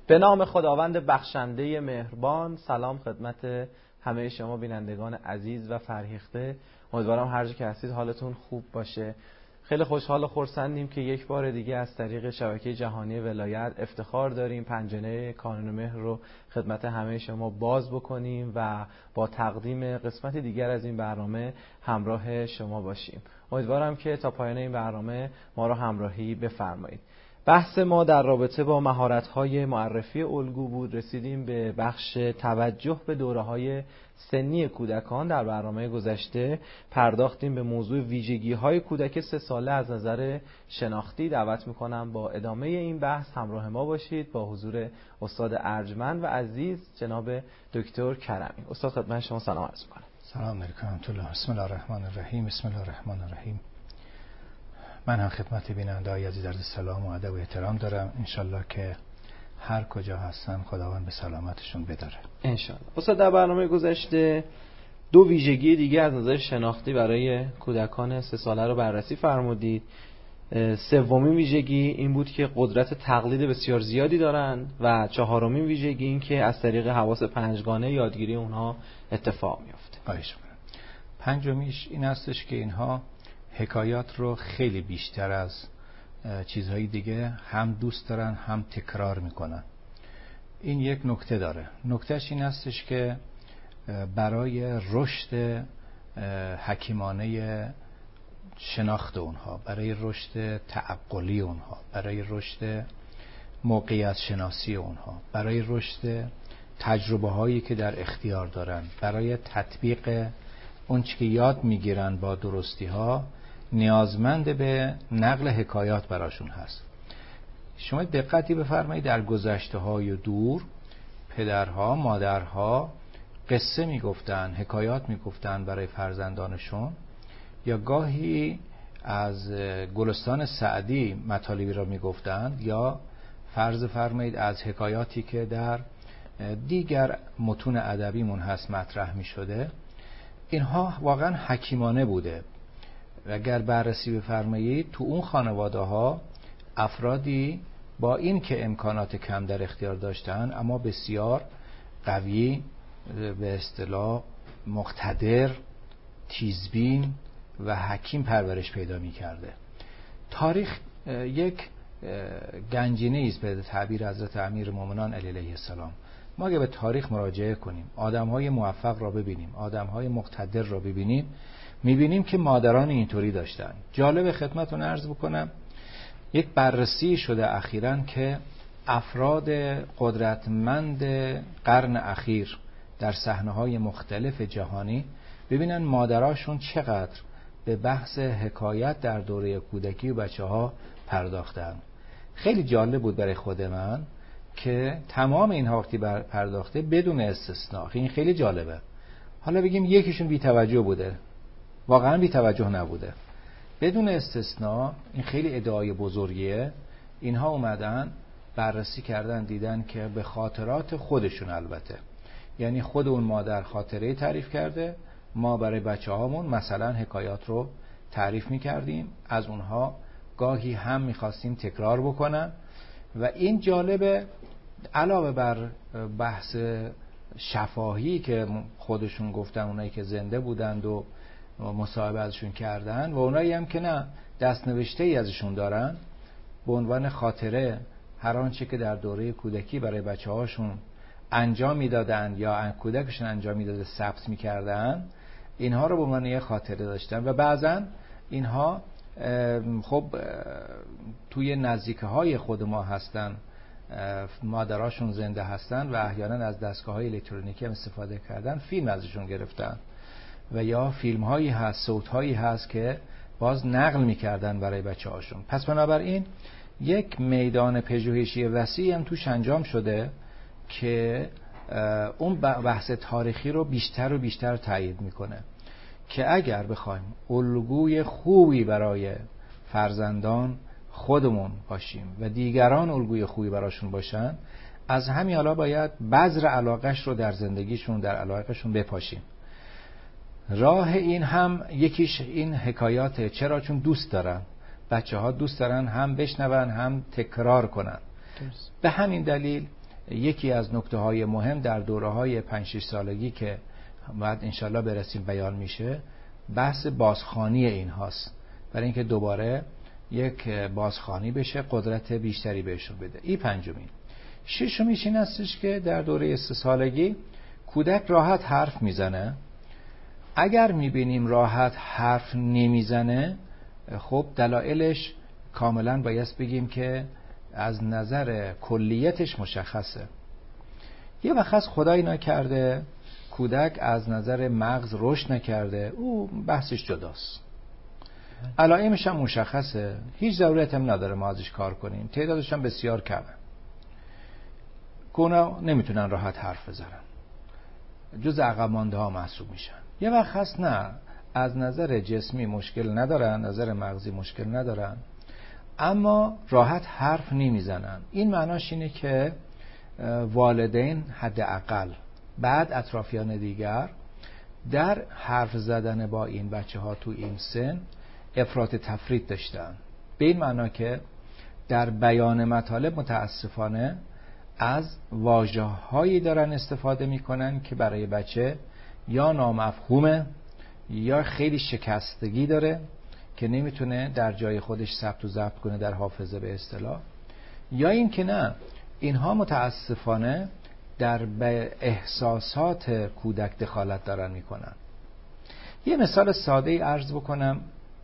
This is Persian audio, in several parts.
به نام خداوند بخشنده مهربان. سلام خدمت همه شما بینندگان عزیز و فرهیخته. امیدوارم هر جا که هستید حالتون خوب باشه. خیلی خوشحال و خرسندیم که یک بار دیگه از طریق شبکه جهانی ولایت افتخار داریم پنجره کانون مهر رو خدمت همه شما باز بکنیم و با تقدیم قسمت دیگر از این برنامه همراه شما باشیم. امیدوارم که تا پایان این برنامه ما رو همراهی بفرمایید. بحث ما در رابطه با مهارت‌های معرفی الگو بود. رسیدیم به بخش توجه به دوره‌های سنی کودکان. در برنامه گذشته پرداختیم به موضوع ویژگی‌های کودک 3 ساله از نظر شناختی. دعوت می‌کنم با ادامه این بحث همراه ما باشید با حضور استاد ارجمند و عزیز جناب دکتر کرمی. استاد خدمت شما سلام عرض می‌کنم. سلام علیکم ورحمة الله. بسم الله الرحمن الرحیم. بسم الله الرحمن الرحیم. من هم خدمت بیننده‌های عزیز عرض سلام و ادب و احترام دارم. انشالله که هر کجا هستن خداوند به سلامتشون بداره انشالله. استاد در برنامه گذشته 2 ویژگی دیگه از نظر شناختی برای کودکان 3 ساله رو بررسی فرمودید. سومین ویژگی این بود که قدرت تقلید بسیار زیادی دارن و چهارمین ویژگی این که از طریق حواس 5گانه یادگیری اونها اتفاق میفته. پنجمیش این هستش که اینها حکایات رو خیلی بیشتر از چیزهای دیگه هم دوست دارن هم تکرار میکنن. این یک نکته داره. نکتهش این هستش که برای رشد حکیمانه شناخت اونها، برای رشد تعقلی اونها، برای رشد موقعیت شناسی اونها، برای رشد تجربه هایی که در اختیار دارن، برای تطبیق اون چی که یاد میگیرن با درستی ها، نیازمند به نقل حکایات براشون هست. شما دقتی بفرمایید در گذشته های دور پدرها مادرها قصه میگفتن، حکایات میگفتن برای فرزندانشون، یا گاهی از گلستان سعدی مطالبی را میگفتند، یا فرض فرمایید از حکایاتی که در دیگر متون ادبیمون هست مطرح میشده. اینها واقعا حکیمانه بوده. اگر بررسی بفرمایید تو اون خانواده ها افرادی با این که امکانات کم در اختیار داشتن اما بسیار قوی، به اصطلاح مقتدر، تیزبین و حکیم پرورش پیدا می کرده. تاریخ یک گنجینه است به تعبیر حضرت امیرالمومنین علیه السلام. ما اگه به تاریخ مراجعه کنیم، آدم‌های موفق را ببینیم، آدم‌های مقتدر را ببینیم، می‌بینیم که مادران اینطوری داشتن. جالب خدمتتون عرض بکنم، یک بررسی شده اخیراً که افراد قدرتمند قرن اخیر در صحنه‌های مختلف جهانی ببینن مادراشون چقدر به بحث حکایت در دوره کودکی و بچه‌ها پرداختن. خیلی جالب بود برای خود من که تمام اینها وقتی پرداخته بدون استثناء. این خیلی جالبه. حالا بگیم یکیشون بی توجه بوده، واقعا بی توجه نبوده، بدون استثناء. این خیلی ادعای بزرگیه. اینها اومدن بررسی کردن، دیدن که به خاطرات خودشون، البته یعنی خود اون مادر خاطره تعریف کرده، ما برای بچه هامون مثلا حکایات رو تعریف میکردیم، از اونها گاهی هم میخواستیم تکرار بکنن. و این جالبه، علاوه بر بحث شفاهی که خودشون گفتن، اونایی که زنده بودند و مصاحبه ازشون کردن، و اونایی هم که نه دستنوشته ای ازشون دارن، به عنوان خاطره هر آنچه که در دوره کودکی برای بچه هاشون انجام میدادن یا کودکشون انجام میداده ثبت میکردن، اینها رو به عنوان یه خاطره داشتن. و بعضا اینها خب توی نزدیکه های خود ما هستن، مادراشون زنده هستن و احیانا از دستگاه‌های الکترونیکی هم استفاده کردن، فیلم ازشون گرفتن و یا فیلم هایی هست، صوت هایی هست که باز نقل میکردن برای بچه هاشون. پس بنابراین یک میدان پژوهشی وسیعی هم توش انجام شده که اون بحث تاریخی رو بیشتر و بیشتر تایید میکنه که اگر بخوایم الگوی خوبی برای فرزندان خودمون باشیم و دیگران الگوی خوبی براشون باشن، از همین حالا باید بذر علاقش رو در زندگیشون، در علاقشون بپاشیم. راه این هم یکیش این حکایاته. چرا؟ چون دوست دارن، بچه ها دوست دارن هم بشنون هم تکرار کنن. به همین دلیل یکی از نکته‌های مهم در دوره‌های 5-6 سالگی که بعد انشالله برسیم بیان میشه، بحث بازخوانی این هاست، برای اینکه دوباره یک بازخوانی بشه، قدرت بیشتری بهشون بده. این پنجمین. ششمیش این هستش که در دوره 3 سالگی کودک راحت حرف میزنه. اگر میبینیم راحت حرف نمیزنه، خب دلایلش کاملا باید بگیم که از نظر کلیتش مشخصه. یه وقت خدایی نکرده کودک از نظر مغز رشد نکرده، او بحثش جداست. علائمش هم مشخصه، هیچ ضرورت هم نداره ما ازش کار کنیم، تعدادش هم بسیار کمه، اونا نمیتونن راحت حرف بزنن، جز عقب مانده ها محسوب میشن. یه وقت هست نه، از نظر جسمی مشکل ندارن، نظر مغزی مشکل ندارن، اما راحت حرف نمیزنن. این معناش اینه که والدین حداقل بعد اطرافیان دیگر در حرف زدن با این بچه ها تو این سن افراط تفرید داشتن، به این معنا که در بیان مطالب متاسفانه از واژه‌هایی دارن استفاده میکنن که برای بچه یا نامفهومه یا خیلی شکستگی داره که نمیتونه در جای خودش ثبت و ضبط کنه در حافظه به اصطلاح، یا این که نه، اینها متاسفانه در احساسات کودک دخالت دارن میکنن. یه مثال ساده ای عرض بکنم،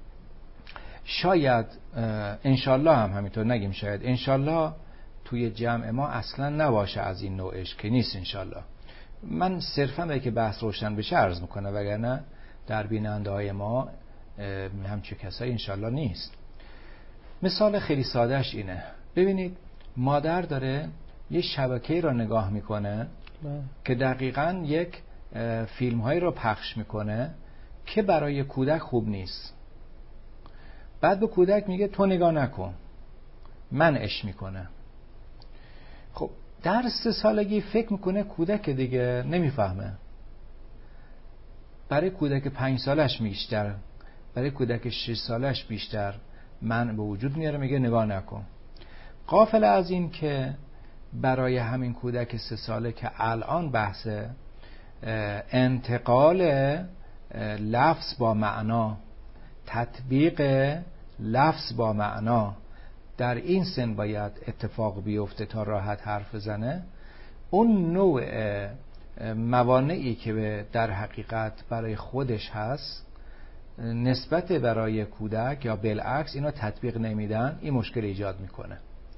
شاید انشالله هم همینطور نگیم، شاید انشالله توی جمع ما اصلا نباشه از این نوعش که نیست انشالله. من صرفا برای که بحث روشن بشه عرض میکنم، وگرنه در بیننده های ما همچه کسایی انشالله نیست. مثال خیلی سادهش اینه، ببینید مادر داره یه شبکه‌ای را نگاه میکنه که دقیقاً یک فیلم هایی را پخش میکنه که برای کودک خوب نیست. بعد به کودک میگه تو نگاه نکن، منعش میکنه. خب در 3 سالگی فکر میکنه کودک دیگه نمیفهمه، برای کودک 5 سالش بیشتر، برای کودک 6 سالش بیشتر من به وجود میاره، میگه نگاه نکن. غافل از این که برای همین کودک 3 ساله که الان بحث انتقال لفظ با معنا، تطبیق لفظ با معنا در این سن باید اتفاق بیفته تا راحت حرف بزنه، اون نوع موانعی که در حقیقت برای خودش هست نسبت برای کودک یا بالعکس اینا تطبیق نمیدن، این مشکل ایجاد میکنه.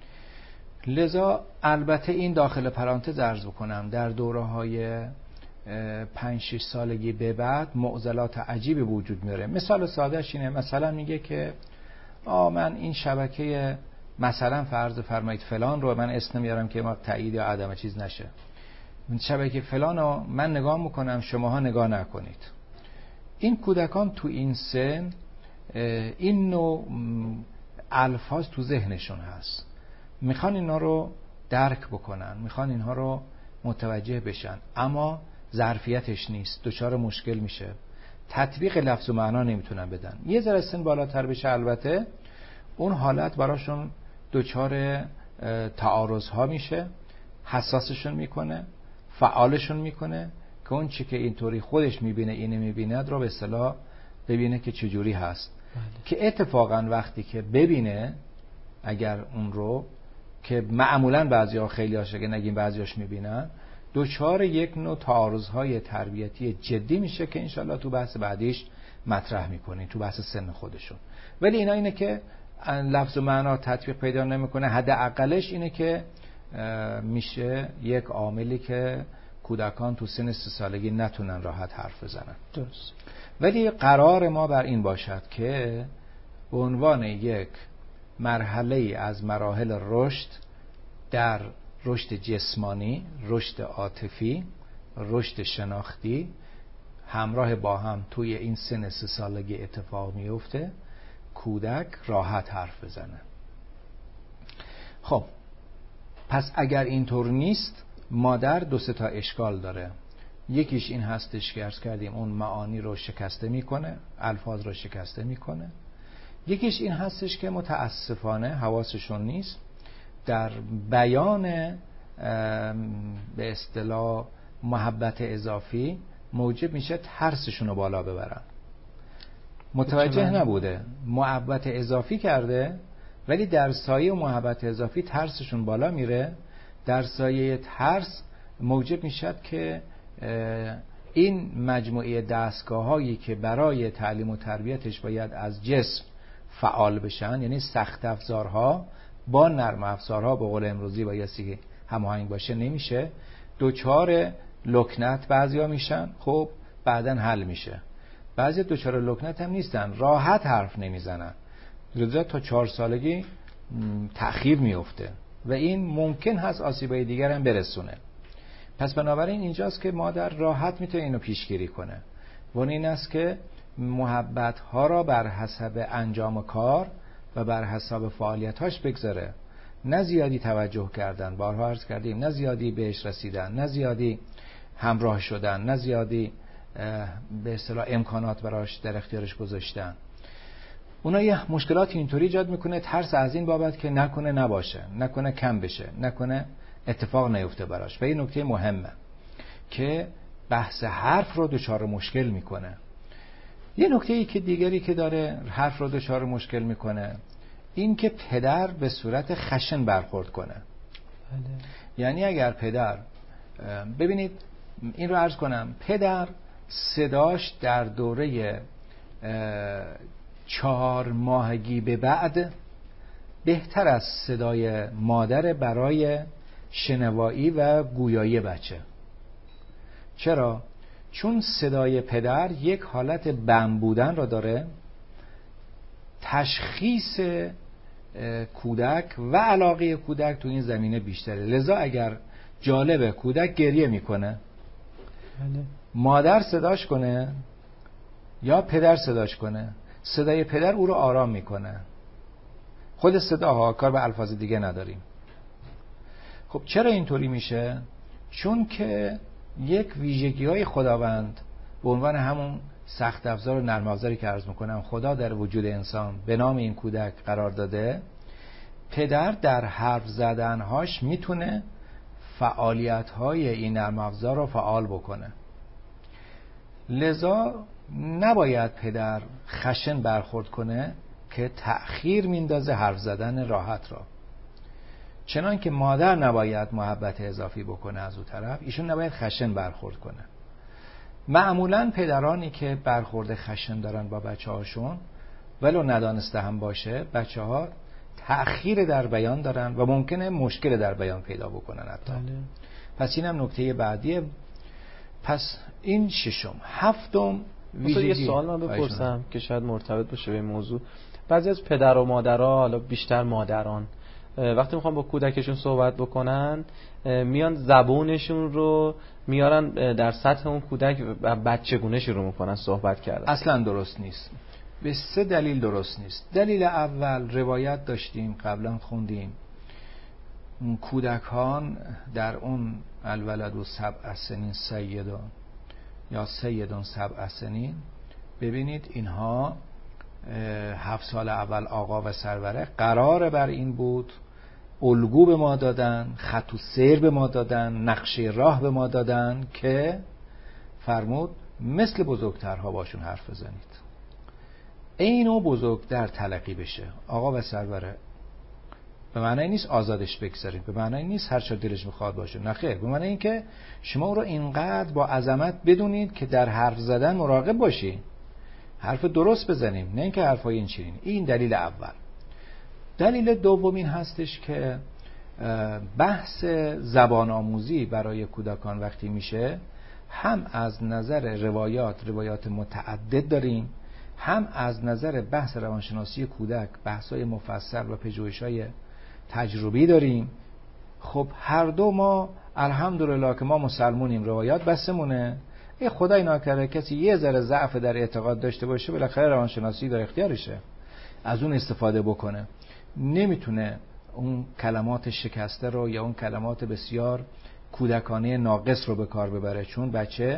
لذا البته این داخل پرانتز عرض بکنم در دوره‌های 5-6 سالگی به بعد معضلات عجیبی وجود میاره. مثال سادهش اینه، مثلا میگه که من این شبکه مثلا فرض فرمایید فلان رو، من اسم نمیارم که ما تایید یا عدم چیز نشه، شبکه فلان رو من نگاه میکنم شماها نگاه نکنید. این کودکان تو این سن این نوع الفاظ تو ذهنشون هست، میخوان اینا رو درک بکنن، میخوان اینها رو متوجه بشن، اما ظرفیتش نیست، دچار مشکل میشه، تطبیق لفظ و معنا نمیتونن بدن. یه ذره سن بالاتر بشه البته اون حالت براشون دچار تعارض ها میشه، حساسشون میکنه، فعالشون میکنه که اون چی که اینطوری خودش میبینه اینه میبیند رو به اصطلاح ببینه که چجوری هست. که اتفاقا وقتی که ببینه اگر اون رو که معمولا بعضی‌ها خیلی هاش اگه نگیم بعضی‌هاش میبینن، دوچار یک نوع تعارض‌های تربیتی جدی میشه که انشالله تو بحث بعدیش مطرح میکنیم تو بحث سن خودشون. ولی اینا اینه که لفظ و معنا تطبیق پیدا نمیکنه، حداقلش اینه که میشه یک عاملی که کودکان تو سن 3 سالگی نتونن راحت حرف بزنن. درست. ولی قرار ما بر این باشد که به عنوان یک مرحله از مراحل رشد در رشد جسمانی، رشد عاطفی، رشد شناختی همراه با هم توی این سن 3 سالگی اتفاق میفته، کودک راحت حرف بزنه. خب پس اگر اینطور نیست، مادر 2-3 تا اشکال داره. یکیش این هستش که عرض کردیم اون معانی رو شکسته میکنه، الفاظ رو شکسته میکنه. یکیش این هستش که متاسفانه حواسشون نیست در بیان به اصطلاح محبت اضافی موجب میشه ترسشون رو بالا ببرن. متوجه نبوده، محبت اضافی کرده ولی در سایه محبت اضافی ترسشون بالا میره. در سایه ترس موجب میشد که این مجموعه دستگاه هایی که برای تعلیم و تربیتش باید از جسم فعال بشن، یعنی سخت افزارها با نرم افزارها به قول امروزی بایستی هماهنگ باشه، نمیشه. دوچار لکنت بعضیا میشن، خب بعدن حل میشه. بعضی دوچار لکنت هم نیستن، راحت حرف نمیزنن، لذا تا 4 سالگی تأخیر میفته و این ممکن هست آسیبای دیگر هم برسونه. پس بنابراین اینجاست که مادر راحت میتونه اینو پیشگیری کنه و این است که محبت ها را بر حسب انجام کار و بر حسب فعالیت هاش بگذاره، نه زیادی توجه کردن، بارها عرض کردیم، نه زیادی بهش رسیدن، نه زیادی همراه شدن، نه زیادی به اصطلاح امکانات براش در اختیارش گذاشتن. اونا یه مشکلات اینطوری ایجاد میکنه، ترس از این بابت که نکنه نباشه، نکنه کم بشه، نکنه اتفاق نیفته براش. و این نکته مهمه که بحث حرف رو دچار مشکل میکنه. یه نکته ای که دیگری که داره حرف رو دچار مشکل میکنه این که پدر به صورت خشن برخورد کنه. یعنی اگر پدر، ببینید این رو عرض کنم، پدر صداش در دوره 4 ماهگی به بعد بهتر از صدای مادر برای شنوایی و گویایی بچه. چرا؟ چون صدای پدر یک حالت بم بودن را داره، تشخیص کودک و علاقه کودک تو این زمینه بیشتره. لذا اگر جالبه کودک گریه میکنه، مادر صداش کنه یا پدر صداش کنه، صدای پدر او رو آرام میکنه. خود صداها، کار به الفاظ دیگه نداریم. خب چرا اینطوری میشه؟ چون که یک ویژگی های خداوند به عنوان همون سخت افزار و نرم افزاری که عرض میکنم خدا در وجود انسان به نام این کودک قرار داده. پدر در حرف زدنهاش میتونه فعالیت های این نرم افزار رو فعال بکنه. لذا نباید پدر خشن برخورد کنه که تأخیر میندازه حرف زدن راحت را. چنان که مادر نباید محبت اضافی بکنه از اون طرف، ایشون نباید خشن برخورد کنه. معمولا پدرانی که برخورد خشن دارن با بچه هاشون ولو ندانسته هم باشه، بچه ها تأخیر در بیان دارن و ممکنه مشکل در بیان پیدا بکنن حتی. پس این هم نکته بعدیه. پس این ششم. هفتم ویژگی. یه سوال من بپرسم که شاید مرتبط باشه به موضوع. بعضی از پدر و مادرها، حالا بیشتر مادران، وقتی میخوان با کودکشون صحبت بکنن میان زبونشون رو میارن در سطح اون کودک و بچگونه شروع میکنن صحبت کردن. اصلا درست نیست. به 3 دلیل درست نیست. دلیل اول، روایت داشتیم قبلا خوندیم، کودکان در اون الولد 7 سنین سیدون یا سیدون 7 سنین، ببینید اینها 7 سال اول آقا و سروره قرار بر این بود الگو به ما دادن، خط و سیر به ما دادن، نقشه راه به ما دادن که فرمود مثل بزرگترها باشون حرف بزنید. اینو بزرگتر تلقی بشه. آقا و سروره به معنی نیست آزادش بگذارید، به معنی نیست هر چه دلش میخواد باشه، نه خیر، به معنی این که شما او رو اینقدر با عظمت بدونید که در حرف زدن مراقب باشی، حرف درست بزنیم، نه اینکه حرفای این چنین. این دلیل اول. دلیل دوم این هستش که بحث زبان آموزی برای کودکان وقتی میشه، هم از نظر روایات متعدد داریم، هم از نظر بحث روانشناسی کودک بحث‌های مفصل و پژوهش‌های تجربی داریم. خب هر دو ما الحمدلله که ما مسلمونیم، روایات بسمونه. ای خدای ناکرده کسی یه ذره ضعف در اعتقاد داشته باشه، بالاخره روانشناسی در اختیارشه، از اون استفاده بکنه. نمیتونه اون کلمات شکسته رو یا اون کلمات بسیار کودکانه ناقص رو به کار ببره، چون بچه.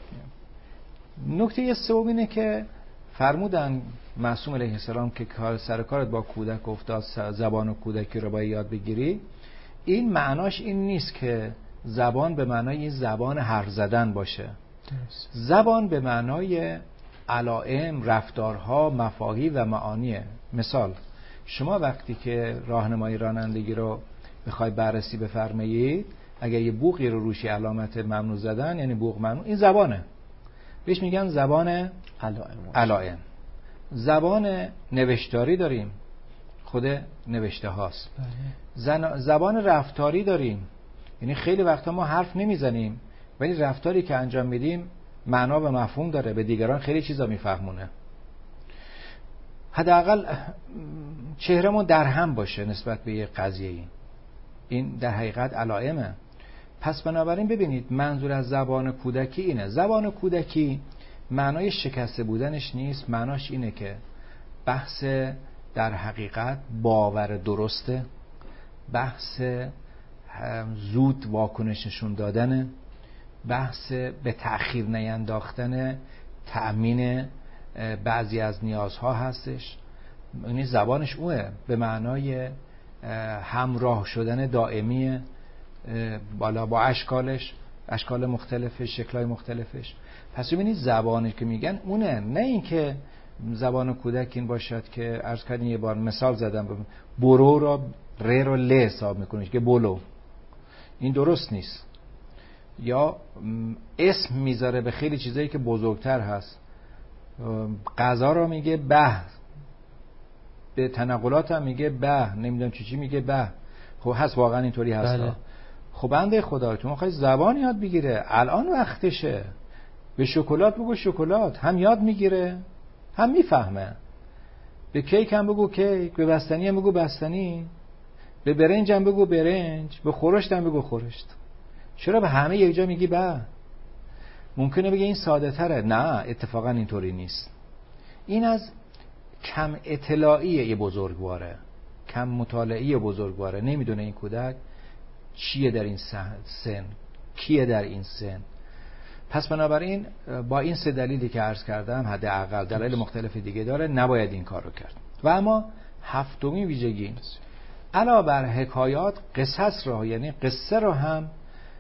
نکته سوم اینه که فرمودن معصوم علیه السلام که سر کارت با کودک افتاد، زبان و کودکی رو باید یاد بگیری. این معناش این نیست که زبان به معنای زبان حرف زدن باشه. زبان به معنای علائم، رفتارها، مفاهیم و معانیه. مثال، شما وقتی که راهنمای رانندگی رو بخوای بررسی بفرمایید، اگر یه بوقی رو روشی علامت ممنوع زدن، یعنی بوق ممنوع، این زبانه، بهش میگن زبان علائم. زبان نوشتاری داریم، خود نوشته هاست. زبان رفتاری داریم، یعنی خیلی وقتا ما حرف نمیزنیم ولی رفتاری که انجام میدیم معنا و مفهوم داره، به دیگران خیلی چیزا میفهمونه. حداقل چهرهمون در هم باشه نسبت به یه قضیه. این در حقیقت علائمه. پس بنابراین ببینید منظور از زبان کودکی اینه. زبان کودکی معنای شکسته بودنش نیست، معناش اینه که بحث در حقیقت باور درسته، بحث زود واکنش نشون دادن، بحث به تأخیر نینداختن تأمین بعضی از نیازها هستش. یعنی زبانش اوه، به معنای همراه شدن دائمی بالا با اشکال مختلفش، شکل‌های مختلفش. پس ببینید زبانی که میگن اونه، نه این که زبان کودک این باشد که عرض کردیم یه بار مثال زدم، برو را ر رو ل حساب میکنید که بلو، این درست نیست. یا اسم میذاره به خیلی چیزایی که بزرگتر هست. غذا را میگه به، به تنقلات هم میگه به، نمیدونم چی میگه به. خب هست، واقعا اینطوری هست. بله. خب بنده خدا تو میخوای زبان یاد بگیره، الان وقتشه. به شکلات بگو شکلات، هم یاد میگیره هم میفهمه. به کیک هم بگو کیک، به بستنی هم بگو بستنی، به برنج هم بگو برنج، به خورشت هم بگو خورشت. چرا به همه یک جا میگی به؟ ممکنه بگه این ساده تره. نه، اتفاقا اینطوری نیست. این از کم اطلاعی یه بزرگواره، کم مطالعه بزرگواره. نمیدونه این کودک چیه در این سن، کیه در این سن. پس بنابراین با این سه دلیلی که عرض کردم، حداقل دلایل مختلف دیگه داره، نباید این کار رو کرد. و اما هفتمین ویژگی، علاوه بر حکایات، قصص را، یعنی قصه را هم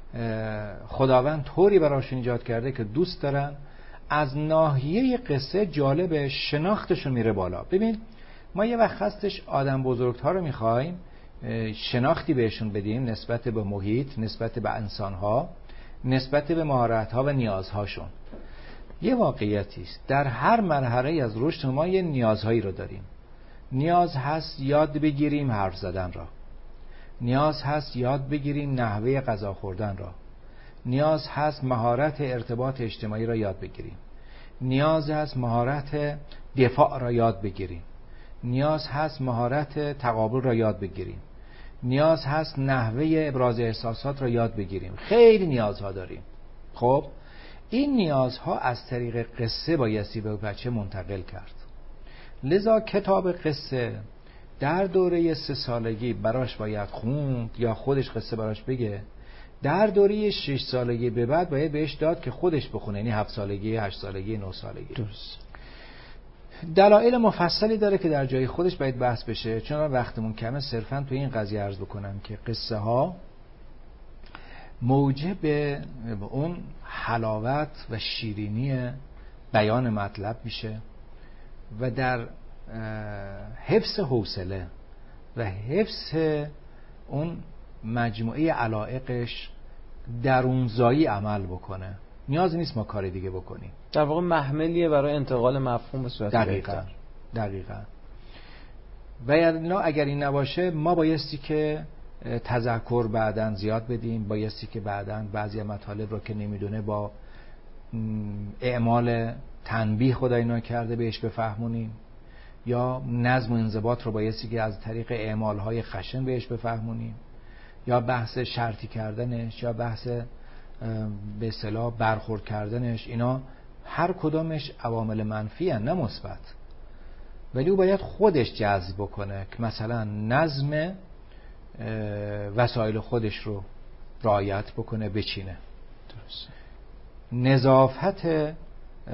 خداوند طوری براشون ایجاد کرده که دوست دارن از ناحیه قصه جالب شناختشون میره بالا. ببین ما یه وقت هستش آدم بزرگتر رو میخوایم شناختی بهشون بدیم نسبت به محیط، نسبت به انسانها، نسبت به مهارت‌ها و نیازهاشون. یه واقعیتی است، در هر مرحله از رشد ما یه نیازهایی رو داریم. نیاز هست یاد بگیریم حرف زدن را، نیاز هست یاد بگیریم نحوه غذا خوردن را، نیاز هست مهارت ارتباط اجتماعی را یاد بگیریم، نیاز هست مهارت دفاع را یاد بگیریم، نیاز هست مهارت تقابل را یاد بگیریم، نیاز هست نحوه ابراز احساسات را یاد بگیریم. خیلی نیازها داریم. خب این نیازها از طریق قصه بایستی به بچه منتقل کرد. لذا کتاب قصه در دوره 3 سالگی براش باید خوند یا خودش قصه براش بگه. در دوره 6 سالگی به بعد باید بهش داد که خودش بخونه، یعنی 7 سالگی، 8 سالگی، 9 سالگی. درست. دلایل مفصلی داره که در جای خودش باید بحث بشه، چون وقتمون کمه. صرفا تو این قضیه عرض بکنم که قصه ها موجب اون حلاوت و شیرینی بیان مطلب میشه و در حفظ حوصله و حفظ اون مجموعه علایقش درونزایی عمل بکنه. نیاز نیست ما کار دیگه بکنیم. در واقع محملیه برای انتقال مفهوم به صورت بهتر. دقیقاً. و اگر این نباشه ما بایستی که تذکر بعداً زیاد بدیم، بایستی که بعداً بعضی مطالب رو که نمیدونه با اعمال تنبیه خدای ناکرده بهش بفهمونیم، یا نظم و انضباط رو بایستی که از طریق اعمالهای خشن بهش بفهمونیم، یا بحث شرطی کردنش، یا بحث به اصطلاح برخورد کردنش. اینا هر کدامش عوامل منفی هن، نه مثبت. ولی او باید خودش جذب بکنه که مثلا نظم وسایل خودش رو رعایت بکنه، بچینه. درست. نظافت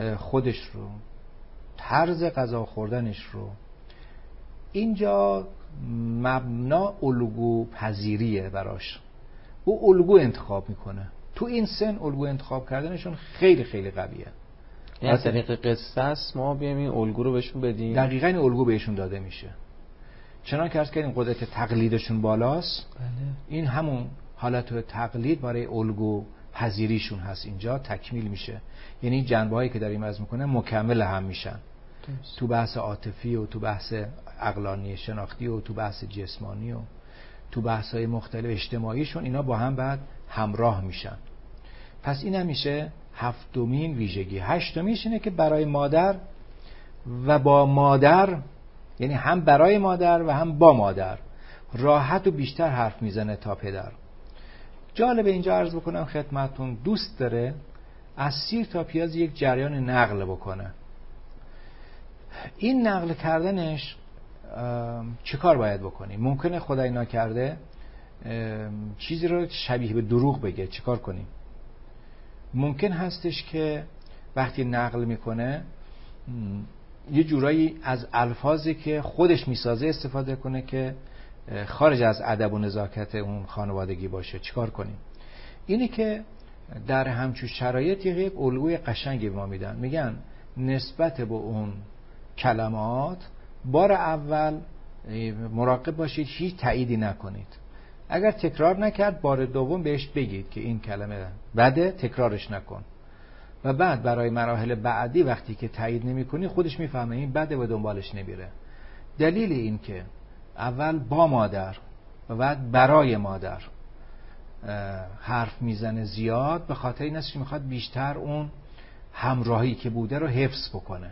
خودش رو، طرز غذا خوردنش رو. اینجا مبنا الگو پذیریه براش. او الگو انتخاب میکنه. تو این سن الگو انتخاب کردنشون خیلی خیلی قویه. از طریق قصه است ما بیایم این الگو رو بهشون بدیم. دقیقاً این الگو بهشون داده میشه. چنان که عرض کردیم قدرت تقلیدشون بالاست. بله. این همون حالت تقلید برای الگو پذیریشون هست، اینجا تکمیل میشه. یعنی جنبه‌هایی که داریم عرض میکنه مکمل هم میشن. تو بحث عاطفی و تو بحث عقلانی شناختی و تو بحث جسمانی و تو بحث‌های مختلف اجتماعیشون، اینا با هم بعد همراه میشن. پس این هم میشه هفتمین ویژگی. هشتمیش اینه که برای مادر و با مادر، یعنی هم برای مادر و هم با مادر راحت و بیشتر حرف میزنه تا پدر. جالبه اینجا عرض بکنم خدمتون، دوست داره از سیر تا پیاز یک جریان نقل بکنه. این نقل کردنش چه کار باید بکنیم؟ ممکنه خدای نکرده چیزی رو شبیه به دروغ بگه، چه کار کنیم؟ ممکن هستش که وقتی نقل میکنه یه جورایی از الفاظی که خودش میسازه استفاده کنه که خارج از ادب و نزاکت اون خانوادگی باشه. چیکار کنیم؟ اینی که در همچون شرایط یک الگوی قشنگی به ما میدن. میگن نسبت به اون کلمات بار اول مراقب باشید هیچ تأییدی نکنید. اگر تکرار نکرد بار دوم بهش بگید که این کلمه بده، تکرارش نکن. و بعد برای مراحل بعدی وقتی که تایید نمی‌کنی خودش میفهمه این بده و دنبالش نمیره. دلیل این که اول با مادر و بعد برای مادر حرف میزنه زیاد، به خاطر این است که میخواد بیشتر اون همراهی که بوده رو حفظ بکنه.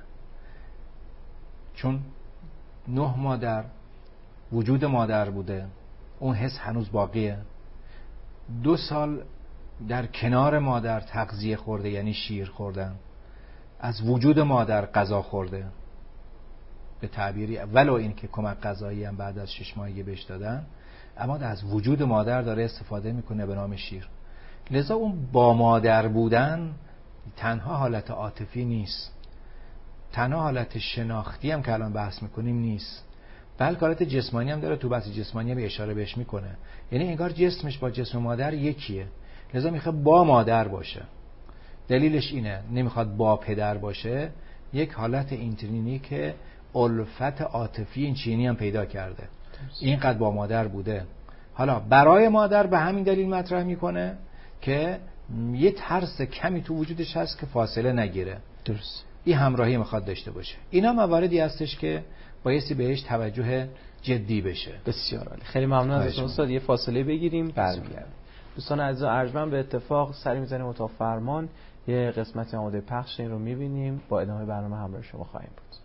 چون 9 مادر وجود مادر بوده، اون حس هنوز باقیه. 2 سال در کنار مادر تغذیه خورده، یعنی شیر خوردن، از وجود مادر غذا خورده به تعبیری، ولو این که کمک غذایی هم بعد از 6 ماهگی بهش دادن، اما از وجود مادر داره استفاده میکنه به نام شیر. لذا اون با مادر بودن تنها حالت عاطفی نیست، تنها حالت شناختی هم که الان بحث میکنیم نیست، بلکه حالت جسمانی هم داره. تو بحث جسمانی هم اشاره بهش میکنه، یعنی انگار جسمش با جسم مادر یکیه. لذا میخواد با مادر باشه. دلیلش اینه، نمیخواد با پدر باشه. یک حالت اینترینی که الفت عاطفی این چینی هم پیدا کرده، اینقدر با مادر بوده. حالا برای مادر به همین دلیل مطرح میکنه که یه ترس کمی تو وجودش هست که فاصله نگیره. درست. این همراهی میخواد داشته باشه. اینا مواردی هستش که بایستی بهش توجه جدی بشه. بسیار عالی. خیلی ممنون از استاد. یه فاصله بگیریم برمیگردیم. دوستان عزیز ارجمند، به اتفاق سری میزنیم اتاق فرمان، یه قسمت آماده پخش این رو میبینیم، با ادامه برنامه همراه شما خواهیم بود.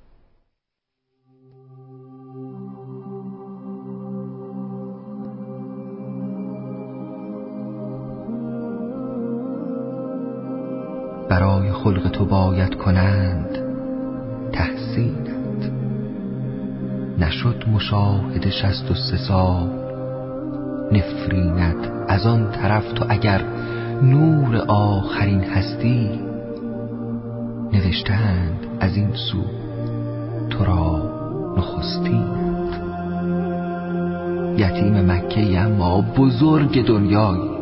برای خلق تو باید کنند تحسینت، نشد مشاهده 63 سال نفرینت. از آن طرف تو اگر نور آخرین هستی، نوشتند از این سو تو را نخستینت. یتیم مکه اما بزرگ دنیایی،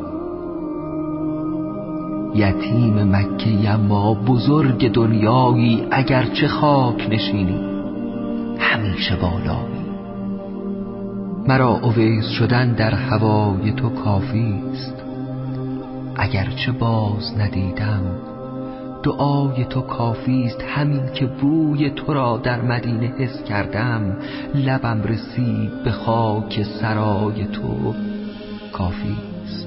یتیم مکه اما بزرگ دنیایی. اگرچه خاک نشینی همیشه بالایی، مرا اویس شدن در هوای تو کافی است. اگرچه باز ندیدم دعای تو کافی است. همین که بوی تو را در مدینه حس کردم، لبم رسید به خاک سرای تو کافی است.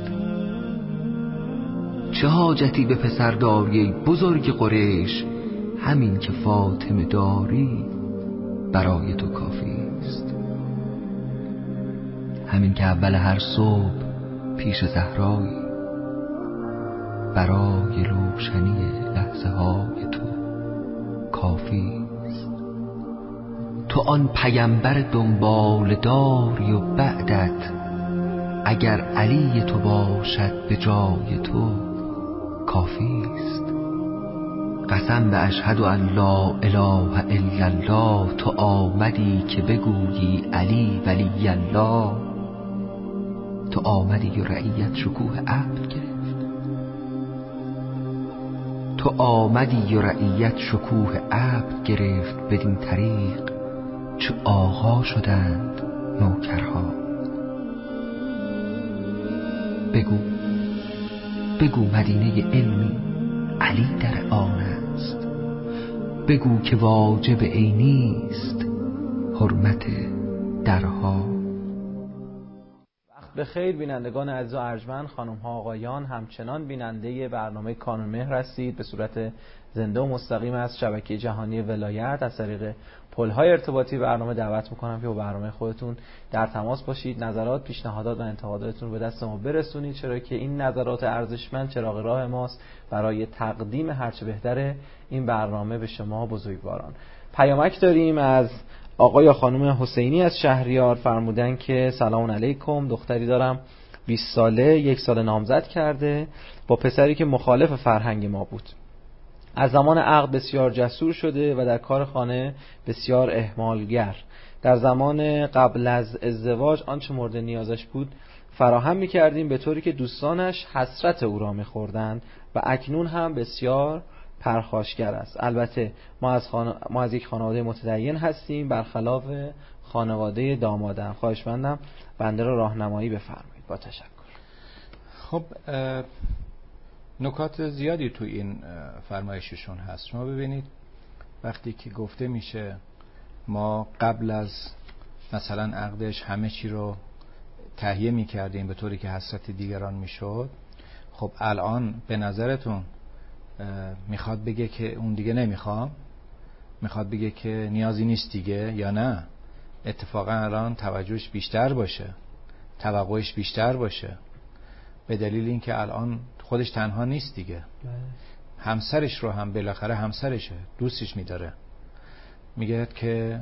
چه حاجتی به پسر داری بزرگ قریش، همین که فاطمه داری برای تو کافی است. همین که اول هر صبح پیش زهرایی، برای روشنی لحظه های تو کافی است. تو آن پیمبر دنبال داری و بعدت، اگر علی تو باشد به جای تو کافی است. قسم به اشهد ان لا اله الا الله تو آمدی که بگویی علی ولی الله. تو آمدی و رعیت شکوه عبد گرفت. تو آمدی و رعیت شکوه عبد گرفت. بدین طریق چو آقا شدند نوکرها. بگو مدینه علمی علی در آن است. بگو که واجب عینی است حرمت درها. وقت بخیر بینندگان عزیز و ارجمند، خانم ها آقایان، همچنان بیننده برنامه کانون مهر هستید به صورت زنده و مستقیم از شبکه جهانی ولایت. از طریق پل‌های ارتباطی برنامه دعوت میکنم که با برنامه خودتون در تماس باشید، نظرات، پیشنهادات و انتقاداتتون به دست ما برسونید، چرا که این نظرات ارزشمند چراغ راه ماست برای تقدیم هرچه بهتر این برنامه به شما بزرگواران. پیامک داریم از آقای یا خانم حسینی از شهریار، فرمودن که سلام علیکم، دختری دارم 20 ساله، 1 سال نامزد کرده با پسری که مخالف فرهنگ ما بود. از زمان عقد بسیار جسور شده و در کار خانه بسیار اهمالگر. در زمان قبل از ازدواج آنچه مورد نیازش بود فراهم می‌کردیم، به طوری که دوستانش حسرت او را می‌خوردند و اکنون هم بسیار پرخاشگر است. البته ما از یک خانواده متدین هستیم، برخلاف خانواده دامادم. خواهشمندم بنده را راهنمایی بفرمایید. با تشکر. خب نکات زیادی تو این فرمایششون هست. شما ببینید وقتی که گفته میشه ما قبل از مثلا عقدش همه چی رو تهیه میکردیم به طوری که حسرت دیگران میشد، خب الان به نظرتون میخواد بگه که اون دیگه نمیخوام؟ میخواد بگه که نیازی نیست دیگه یا نه؟ اتفاقا الان توجهش بیشتر باشه، توقعش بیشتر باشه، به دلیل اینکه الان خودش تنها نیست دیگه. همسرش رو هم بالاخره همسرشه، دوستش میداره، میگه که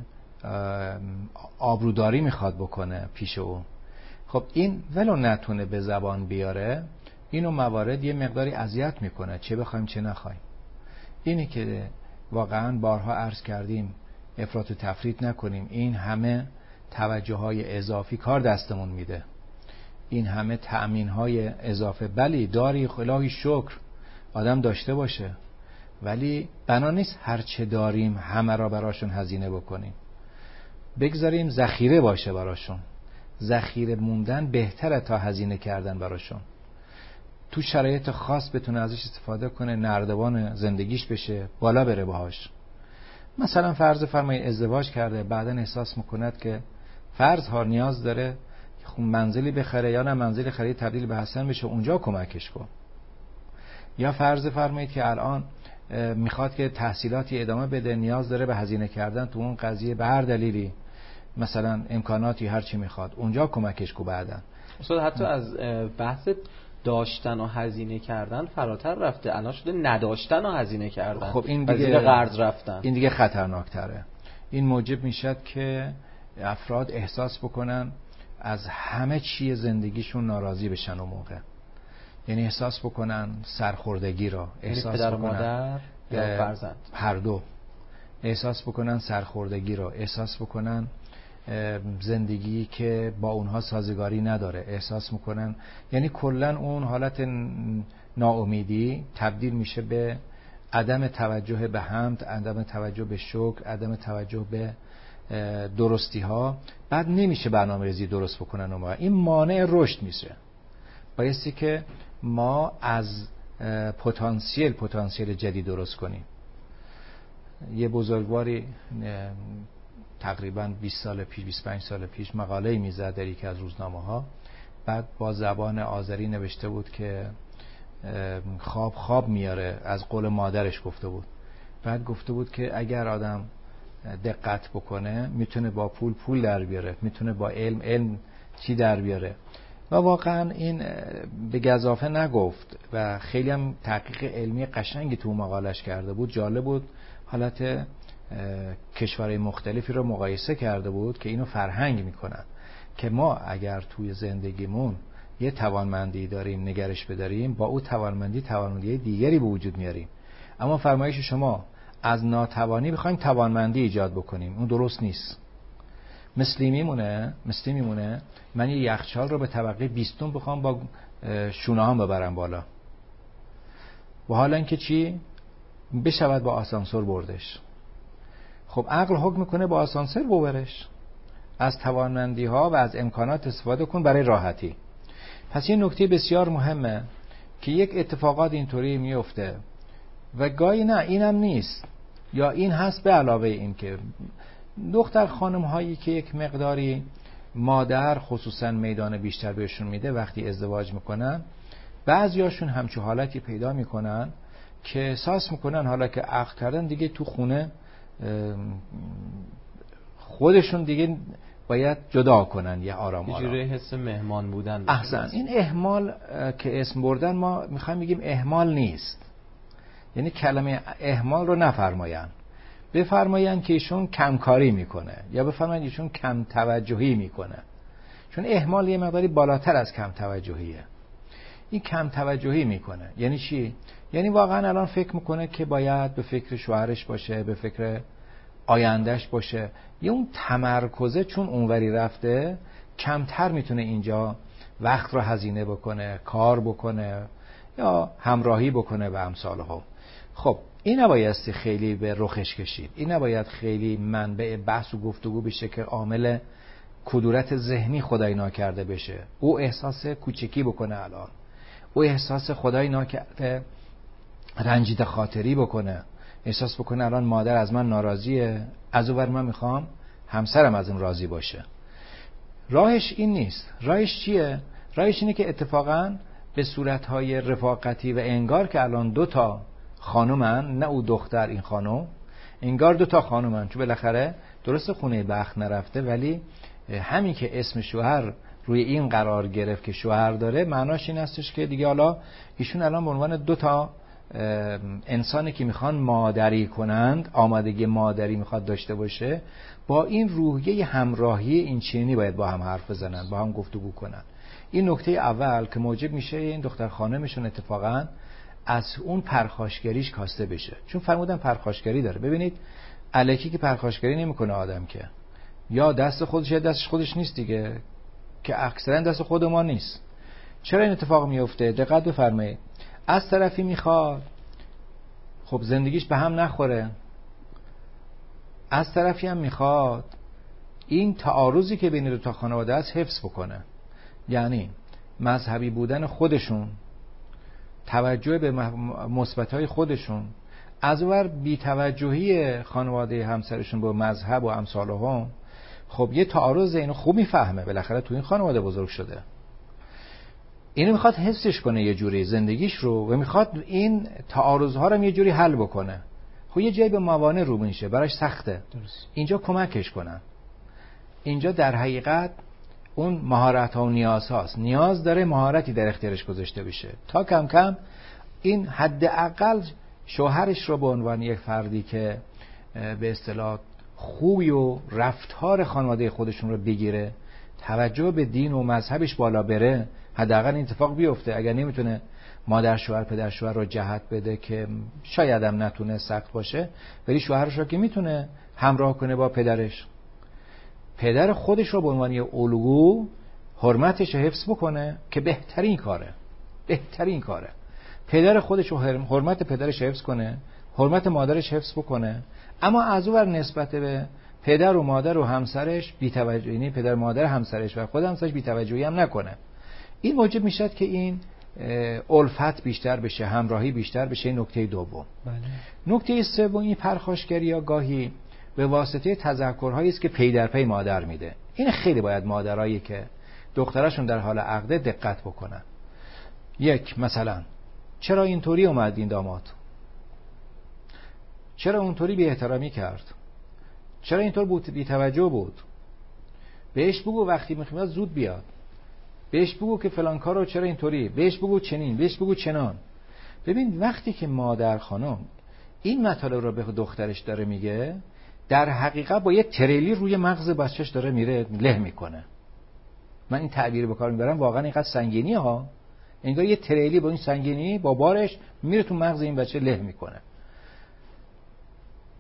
آبروداری میخواد بکنه پیش او. خب این ولو نتونه به زبان بیاره، اینو موارد یه مقداری اذیت میکنه، چه بخوایم چه نخوایم. اینی که واقعا بارها عرض کردیم افراط و تفریط نکنیم. این همه توجه های اضافی کار دستمون میده، این همه تأمین های اضافه. بلی داری، الهی شکر آدم داشته باشه، ولی بنا نیست هرچه داریم همه را براشون هزینه بکنیم. بگذاریم ذخیره باشه براشون. ذخیره موندن بهتره تا هزینه کردن براشون. تو شرایط خاص بتونه ازش استفاده کنه، نردبان زندگیش بشه، بالا بره باهاش. مثلا فرض فرمایید ازدواج کرده، بعدن احساس میکند که فرض ها نیاز داره خب منزلی بخره، یا نه منزل خرید تبدیل به حسن بشه، اونجا کمکش کن. یا فرض فرمایید که الان میخواد که تحصیلاتی ادامه بده، نیاز داره به هزینه کردن تو اون قضیه به هر دلیلی، مثلا امکاناتی هر چی میخواد، اونجا کمکش کو. بعدن استاد حتی از بحث داشتن و هزینه کردن فراتر رفته، الان شده نداشتن و هزینه کردن. خب این دیگه قرض رفتن، این دیگه خطرناکتره. این موجب میشد که افراد احساس بکنن از همه چی زندگیشون ناراضی بشن اون موقع. یعنی احساس بکنن سرخوردگی را، احساس پدر بکنن مادر یا فرزند، هر دو احساس بکنن سرخوردگی را، احساس بکنن زندگی که با اونها سازگاری نداره، احساس میکنن، یعنی کلن اون حالت ناامیدی تبدیل میشه به عدم توجه به حمد، عدم توجه به شکر، عدم توجه به درستی ها. بعد نمیشه برنامه ریزی درست بکنن اون. این مانع رشد میشه. بایستی که ما از پتانسیل جدید درست کنیم. یه بزرگواری تقریباً 20 سال پیش 25 سال پیش مقاله‌ای میزد در یکی از روزنامه‌ها، بعد با زبان آذری نوشته بود که خواب میاره، از قول مادرش گفته بود. بعد گفته بود که اگر آدم دقت بکنه میتونه با پول در بیاره، میتونه با علم چی در بیاره. و واقعا این به گزافه نگفت و خیلی هم تحقیق علمی قشنگی تو مقالش کرده بود. جالب بود، حالت کشورهای مختلفی رو مقایسه کرده بود که اینو فرهنگ میکنن که ما اگر توی زندگیمون یه توانمندی داریم نگرش بداریم، با او توانمندی دیگری به وجود میاریم. اما فرمایش شما از ناتوانی بخوایم توانمندی ایجاد بکنیم، اون درست نیست. مثلی میمونه من یه یخچال رو به طبقه 20 بخوام با شونه هم ببرم بالا، و حالا اینکه چی بشود با آسانسور بردش. خب عقل حکم میکنه با آسانسور ببرش. از توانمندی ها و از امکانات استفاده کن برای راحتی. پس این نکته بسیار مهمه که یک اتفاقات اینطوری میفته و گاهی نه اینم نیست، یا این هست به علاوه این که دختر خانم هایی که یک مقداری مادر خصوصا میدان بیشتر بهشون میده وقتی ازدواج میکنن، بعضیاشون همچون حالتی پیدا میکنن که احساس میکنن حالا که عقد کردن دیگه تو خونه خودشون دیگه باید جدا کنن، یه آرام آرام. یه جوری حس مهمان بودن. احسن. این اهمال که اسم بردن ما میخوایم بگیم اهمال نیست، یعنی کلمه اهمال رو نفرماین، بفرماین که ایشون کمکاری میکنه یا بفرماین ایشون کم توجهی میکنه، چون اهمال یه مقداری بالاتر از کم توجهیه. این کم توجهی میکنه یعنی چی؟ یعنی واقعا الان فکر میکنه که باید به فکر شوهرش باشه، به فکر آیندهش باشه، یه اون تمرکزه چون اونوری رفته کمتر میتونه اینجا وقت رو هزینه بکنه، کار بکنه یا همراهی بکنه و امثال ها. خب این نبایستی خیلی به رخش کشید، این نباید خیلی منبع بحث و گفتگو بشه که عامل کدورت ذهنی خدای ناکرده بشه، او احساس کوچکی بکنه، الان او احساس خدای ناکرده رنجیده خاطری بکنه، احساس بکنه الان مادر از من ناراضیه، از اونور من میخوام همسرم از اون راضی باشه. راهش این نیست. راهش چیه؟ راهش اینه که اتفاقاً به صورتهای رفاقتی و انگار که الان 2 خانومن، نه او دختر این خانم، انگار 2 خانومن، چون بالاخره درست خونه بخت نرفته ولی همین که اسم شوهر روی این قرار گرفت که شوهر داره، معناش این هستش که دیگه حالا ایشون الان به عنوان 2 انسانی که میخوان مادری کنند، آمادگی مادری میخواد داشته باشه، با این روحیه همراهی این چینی باید با هم حرف بزنن، با هم گفتگو کنن. این نکته اول که موجب میشه این دختر خانمشون اتفاقا از اون پرخاشگریش کاسته بشه، چون فرمودن پرخاشگری داره. ببینید الکی که پرخاشگری نمیکنه آدم، که یا دست خودش یا دستش خودش نیست دیگه، که اکثرا دست خود ما نیست. چرا این اتفاق میفته؟ دقت بفرمایید. از طرفی میخواد خب زندگیش به هم نخوره، از طرفی هم میخواد این تعارضی که بین 2 خانواده است حفظ بکنه، یعنی مذهبی بودن خودشون، توجه به مثبت‌های خودشون، از اونور بی‌توجهی خانواده همسرشون به مذهب و امثالهم. خب یه تعارض اینو خوب میفهمه، بالاخره تو این خانواده بزرگ شده، اینو میخواد حفظش کنه یه جوری زندگیش رو، و میخواد این تعارض‌ها رو یه جوری حل بکنه. خب یه جایی به موانع رو میشه، براش سخته. درست. اینجا کمکش کنن. اینجا در حقیقت اون مهارت ها و نیاز هاست، نیاز داره مهارتی در اختیارش گذاشته بشه تا کم کم این حداقل شوهرش رو به عنوان یک فردی که به اصطلاح خوبی و رفتار خانواده خودشون رو بگیره، توجه به دین و مذهبش بالا بره، حداقل این اتفاق بیفته. اگر نمیتونه مادر شوهر پدر شوهر رو جهت بده که شاید هم نتونه سخت باشه، ولی شوهرش رو که میتونه همراه کنه با پدرش، پدر خودش رو به عنوان یه الگو حرمتش رو حفظ بکنه که بهترین کاره. پدر خودش رو حرمت پدرش حفظ کنه، حرمت مادرش حفظ بکنه، اما از اون ور نسبت به پدر و مادر و همسرش بی‌توجهی، یعنی پدر مادر همسرش و خود همسرش بی‌توجهی هم نکنه. این موجب میشه که این الفت بیشتر بشه، همراهی بیشتر بشه. این نکته دوم. بله. نکته سوم، این پرخاشگری یا گاهی به واسطه تذکرهایی است که پی در پی مادر میده. این خیلی باید مادرایی که دخترشون در حال عقده دقت بکنن. یک، مثلا چرا اینطوری اومد این داماد؟ چرا اونطوری بی احترامی کرد؟ چرا اینطور بی توجه بود؟ بهش بگو وقتی میخواد زود بیاد. بهش بگو که فلان کارو چرا اینطوری، بهش بگو چنین، بهش بگو چنان. ببین وقتی که مادر خانم این مطالب رو به دخترش داره میگه، در حقیقت با یه تریلی روی مغز بچهش داره میره له میکنه. من این تعبیر به کار میبرم، واقعا اینقدر سنگینی ها، انگار یه تریلی با این سنگینی با بارش میره تو مغز این بچه له میکنه.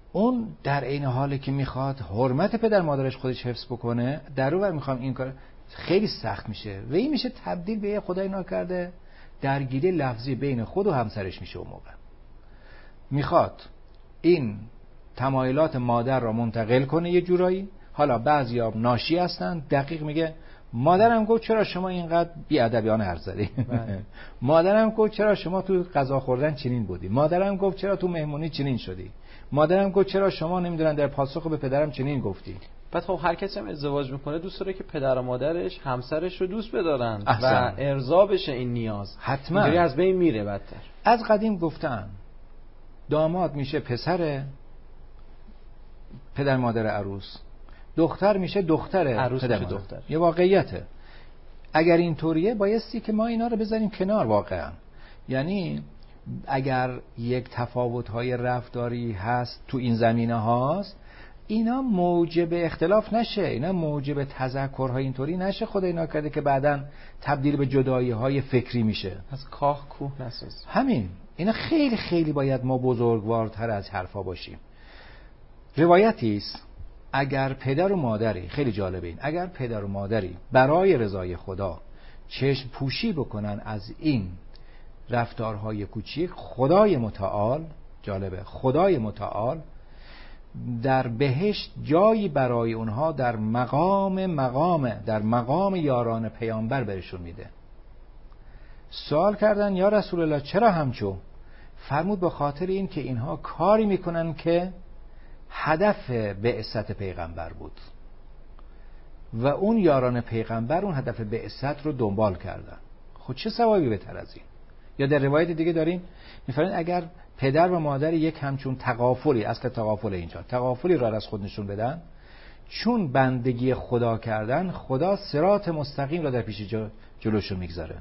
اون در این حالی که میخواد حرمت پدر مادرش خودش حفظ بکنه، در اون ور میخوام این کار خیلی سخت میشه و این میشه تبدیل به یه خدای ناکرده درگیری لفظی بین خود و همسرش میشه. اون موقع میخواد این تمایلات مادر را منتقل کنه یه جورایی. حالا بعضیا ناشی هستن، دقیق میگه مادرم گفت چرا شما اینقدر بی‌ادبیانه حرف زدی؟ مادرم گفت چرا شما تو غذا خوردن چنین بودی؟ مادرم گفت چرا تو مهمونی چنین شدی؟ مادرم گفت چرا شما نمیدونن در پاسخ به پدرم چنین گفتی؟ بعد خب هر کسی هم ازدواج میکنه دوست داره که پدر و مادرش همسرش رو دوست بدارن و ارضا بشه این نیاز. حتما اینجوری از بین میره. بدتر از قدیم گفتن داماد میشه پسر پدر مادر عروس، دختر میشه دختر عروس پدر میشه مادر. دختر. یه واقعیته. اگر اینطوریه بایستی که ما اینا رو بذاریم کنار واقعا. یعنی اگر یک تفاوت‌های رفتاری هست تو این زمینه هاست، اینا موجب اختلاف نشه، اینا موجب تذکرهای اینطوری نشه خدای ناکرده که بعداً تبدیل به جدایی‌های فکری میشه. از کاه کوه نساز. همین اینا خیلی خیلی باید ما بزرگوارتر از حرفا باشیم. روایتی است اگر پدر و مادری، خیلی جالبه این، اگر پدر و مادری برای رضای خدا چشم پوشی بکنن از این رفتارهای کوچیک، خدای متعال، جالبه، خدای متعال در بهشت جایی برای اونها در مقام یاران پیامبر برشون میده. سوال کردن یا رسول الله چرا همچو؟ فرمود به خاطر این که اینها کاری میکنن که هدف بعثت پیغمبر بود و اون یاران پیغمبر اون هدف بعثت رو دنبال کردن. خود چه ثوابی بهتر از این؟ یا در روایت دیگه داریم میفرمایند اگر پدر و مادر یک همچون تغافلی، اصل تغافل اینجا تغافلی را از خود نشون بدن، چون بندگی خدا کردن، خدا صراط مستقیم را در پیش جلوشون میگذاره.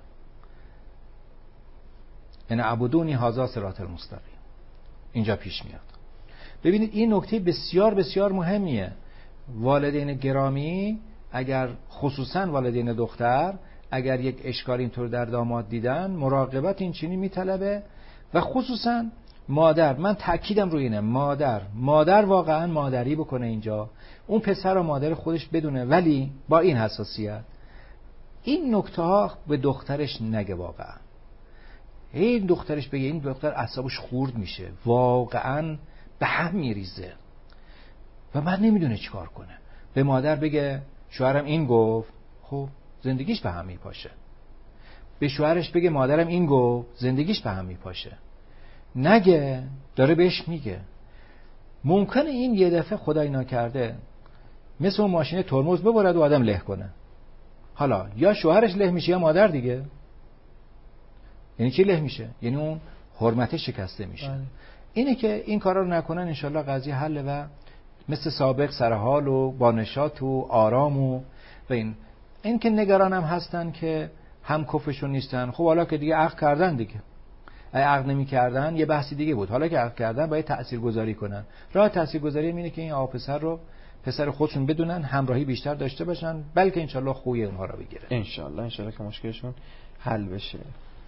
ان عبدونی هذا صراط المستقیم اینجا پیش میاد. ببینید این نکته بسیار بسیار مهمیه. والدین گرامی، اگر خصوصا والدین دختر، اگر یک اشکال اینطور در داماد دیدن، مراقبت این چینی میطلبه و خصوصا مادر. من تأکیدم روی اینه، مادر واقعا مادری بکنه اینجا، اون پسر و مادر خودش بدونه، ولی با این حساسیت این نکته ها به دخترش نگه. واقعا این دخترش بگه، این دختر اعصابش خورد میشه، واقعا به هم میریزه و من نمیدونه چیکار کنه. به مادر بگه شوهرم این گفت، خب زندگیش به هم میپاشه. به شوهرش بگه مادرم این گفت، زندگیش به هم میپاشه. نگه، داره بهش میگه. ممکنه این یه دفعه خدای ناکرده مثل اون ماشین ترمز ببرد و آدم له کنه. حالا یا شوهرش له میشه یا مادر دیگه. یعنی چی له میشه؟ یعنی اون حرمتش شکسته میشه. اینه که این کارا رو نکنن، انشالله قضیه حل و مثل سابق سرحال و با نشاط و آرام و این که نگران هم هستن که هم کفشون نیستن. خب حالا که دیگه عقد کردن دیگه، اگه عقد نمی کردن یه بحثی دیگه بود. حالا که عقد کردن باید تاثیرگذاری کنن. راه تاثیرگذاری اینه که این پسر رو پسر خودشون بدونن، همراهی بیشتر داشته باشن، بلکه انشالله خوی اونها رو بگیره. انشالله که مشکلشون حل بشه.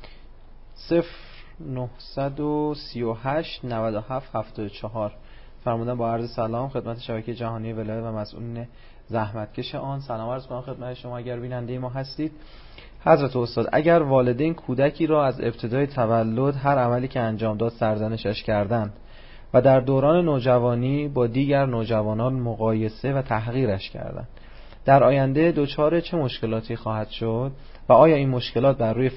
0938 97 74 فرمودن با عرض سلام خدمت شبکه جهانی ولایت و مسئولین زحمتکش آن. سلام عرض کنم خدمت شما اگر بیننده ما هستید. حضرت استاد، اگر والدین کودکی را از ابتدای تولد هر عملی که انجام داد سرزنشش کردند و در دوران نوجوانی با دیگر نوجوانان مقایسه و تحقیرش کردند، در آینده دچار چه مشکلاتی خواهد شد و آیا این مشکلات بر روی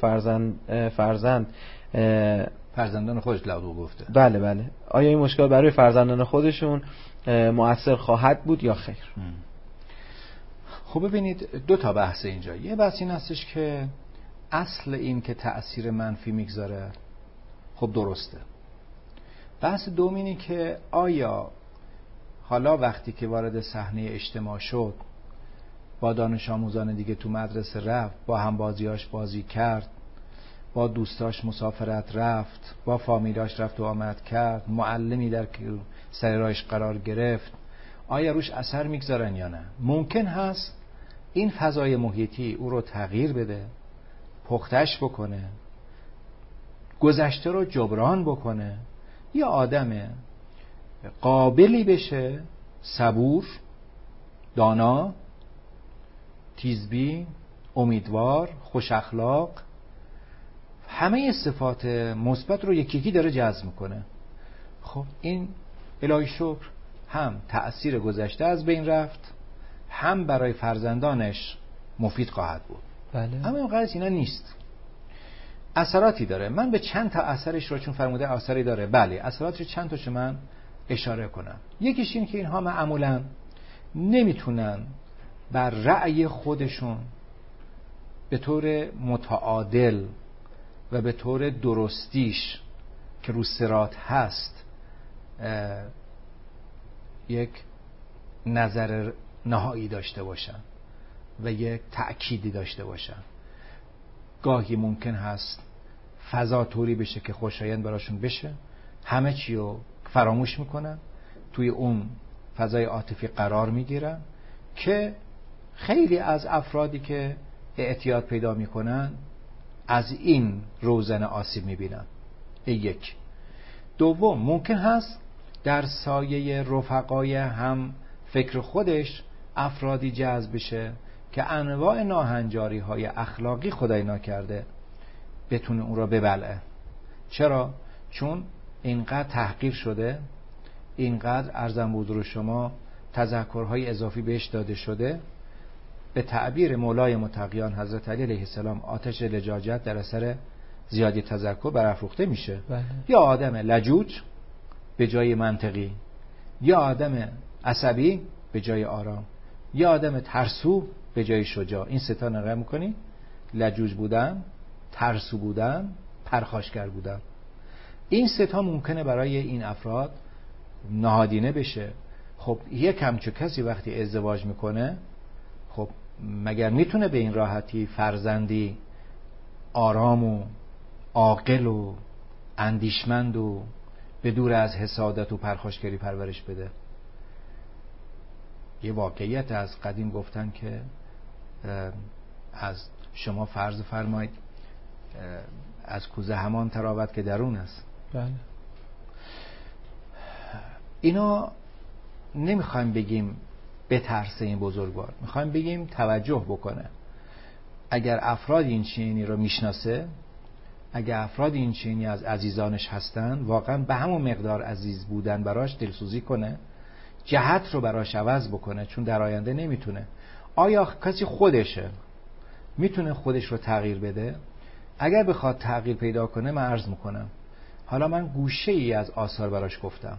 فرزندان خودش لغو گفته؟ بله آیا این مشکلات بر روی فرزندان خودشون مؤثر خواهد بود یا خیر؟ خب ببینید دو تا بحث اینجا. یه بحث این هستش که اصل این که تأثیر منفی میگذاره، خب درسته. بحث دوم اینه که آیا حالا وقتی که وارد صحنه اجتماع شد، با دانش آموزان دیگه تو مدرسه رفت، با همبازیاش بازی کرد، با دوستاش مسافرت رفت، با فامیلاش رفت و آمد کرد، معلمی در سر راهش قرار گرفت، آیا روش اثر میگذارن یا نه؟ ممکن هست این فضای محیطی او رو تغییر بده، پختش بکنه، گذشته رو جبران بکنه. یا آدمه قابلی بشه، صبور، دانا، تیزبین، امیدوار، خوش اخلاق، همه صفات مثبت رو یکی یکی داره جذب میکنه. خب این الهی شکر هم تأثیر گذشته از بین رفت، هم برای فرزندانش مفید خواهد بود. بله. اما اینقدر اینا نیست، اثراتی داره. من به چند تا اثرش رو، چون فرموده اثری داره، بله اثراتش چند تاشو من اشاره کنم. یکیش این که اینها معمولا نمیتونن بر رأی خودشون به طور متعادل و به طور درستیش که رو صراط هست یک نظر نهایی داشته باشن و یک تأکیدی داشته باشن. گاهی ممکن هست فضا طوری بشه که خوشایند براشون بشه، همه چی رو فراموش میکنن، توی اون فضای عاطفی قرار میگیرن که خیلی از افرادی که اعتیاد پیدا میکنن از این روزنه آسیب میبینن. یک. دوم، ممکن هست در سایه رفقای هم فکر خودش افرادی جذب بشه که انواع ناهنجاری های اخلاقی خدای ناکرده بتونه اون را ببلعه. چرا؟ چون اینقدر تحقیر شده، اینقدر ارزم بزرگ شما تذکرهای اضافی بهش داده شده. به تعبیر مولای متقیان حضرت علی علیه السلام آتش لجاجت در اثر زیادی تذکر برافروخته میشه. بله. یا آدم لجوج به جای منطقی، یا آدم عصبی به جای آرام، یا آدم ترسو به جای شجاع. این سه تا نقل می‌کنی؟ لجوج بودن، ترسو بودن، پرخاشگر بودن. این سه تا ممکنه برای این افراد نهادینه بشه. خب یک همچو کسی وقتی ازدواج میکنه، خب مگر میتونه به این راحتی فرزندی آرام و عاقل و اندیشمند و به دور از حسادت و پرخاشگری پرورش بده؟ یه واقعیت از قدیم گفتن که از شما فرض فرمایید از کوزه همان تراوت که درون است. بله. اینا نمیخوایم بگیم بترسه این بزرگوار، میخوایم بگیم توجه بکنه. اگر افراد این چنینی رو میشناسه، اگر افراد این چنینی از عزیزانش هستن، واقعا به همون مقدار عزیز بودن براش دلسوزی کنه، جهت رو براش عوض بکنه، چون در آینده نمیتونه. آیا کسی خودشه میتونه خودش رو تغییر بده؟ اگر بخواد تغییر پیدا کنه، من عرض میکنم حالا من گوشه ای از آثار براش گفتم.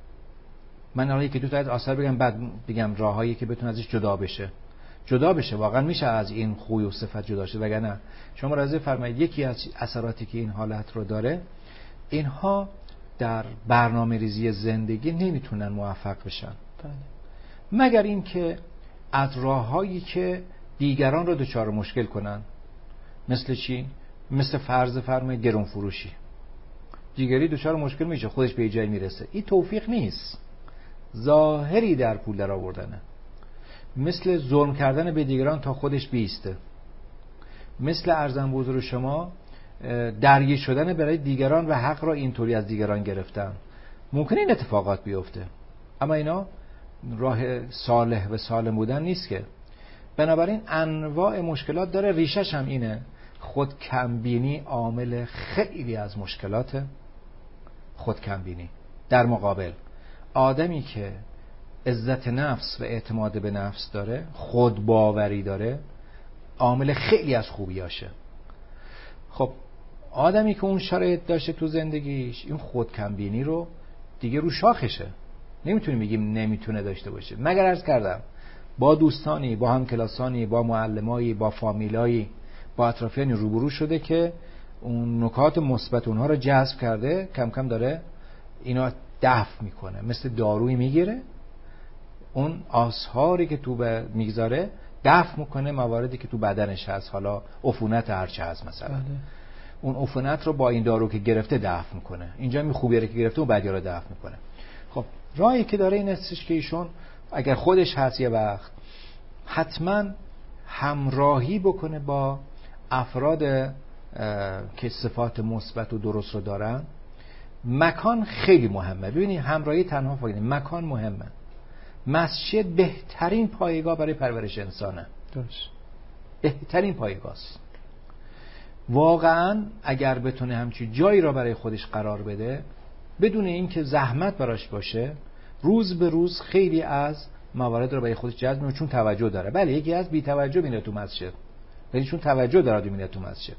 من حالا یکی دو تا از آثار بگم، بعد بگم راههایی که بتونه ازش جدا بشه. واقعا میشه از این خوی و صفت جدا شه، وگرنه شما ملاحظه فرمایید یکی از اثراتی که این حالت رو داره، اینها در برنامه ریزی زندگی نمیتونن موفق بشن. مگر اینکه از راههایی که دیگران رو دچار مشکل کنن. مثل چی؟ مثل فرض فرمایید گرون فروشی. دیگری دچار مشکل میشه، خودش به جای میرسه. این توفیق نیست، ظاهری در پول در آوردنه. مثل ظلم کردن به دیگران تا خودش بیسته. مثل ارزم بزرگ شما درگیر شدن برای دیگران و حق را اینطوری از دیگران گرفتن. ممکنه این اتفاقات بیفته، اما اینا راه صالح و سالم بودن نیست که. بنابراین انواع مشکلات داره. ریشش هم اینه، خود کمبینی عامل خیلی از مشکلاته. خود کمبینی. در مقابل آدمی که عزت نفس و اعتماد به نفس داره، خود باوری داره، عامل خیلی از خوبیاشه. خب آدمی که اون شرایط داشته تو زندگیش، این خود کمبینی رو دیگه رو شاخشه، نمیتونیم بگیم نمیتونه داشته باشه. مگر عرض کردم با دوستانی، با همکلاسانی، با معلمایی، با فامیلایی، با اطرافیانی روبرو شده که اون نکات مثبت اونها رو جذب کرده، کم کم داره اینا دفع میکنه، مثل دارویی میگیره، اون آثاری که تو میگذاره دفع میکنه مواردی که تو بدنش هست، حالا عفونت هرچه هست مثلا. بله. اون عفونت رو با این دارو که گرفته دفع میکنه. اینجا می خوبی رو که گرفته و بدی رو دفع میکنه. خب راهی که داره این استش که ایشون اگر خودش هست یه وقت حتما همراهی بکنه با افراد که صفات مثبت و درست رو دارن، مکان خیلی مهمه. ببینید همراهی تنها فایده، مکان مهمه. مسجد بهترین پایگاه برای پرورش انسانه. درست. بهترین پایگاه است. واقعا اگر بتونه همچین جایی را برای خودش قرار بده بدون اینکه زحمت براش باشه، روز به روز خیلی از موارد رو برای خودش جذب می‌کنه، چون توجه داره. بله یکی از بی توجه میره تو مسجد، ولی چون توجه داره میره تو مسجد.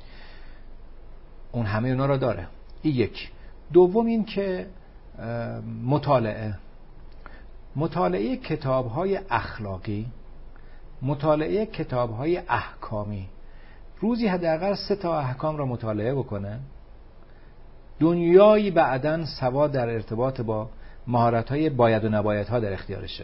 اون همه اونا رو داره. این یک. دوم این که مطالعه کتاب‌های اخلاقی، مطالعه کتاب‌های احکامی، روزی حداقل 3 تا احکام را مطالعه بکنه، دنیایی بعداً سواد در ارتباط با مهارت‌های باید و نبایدها در اختیارشه.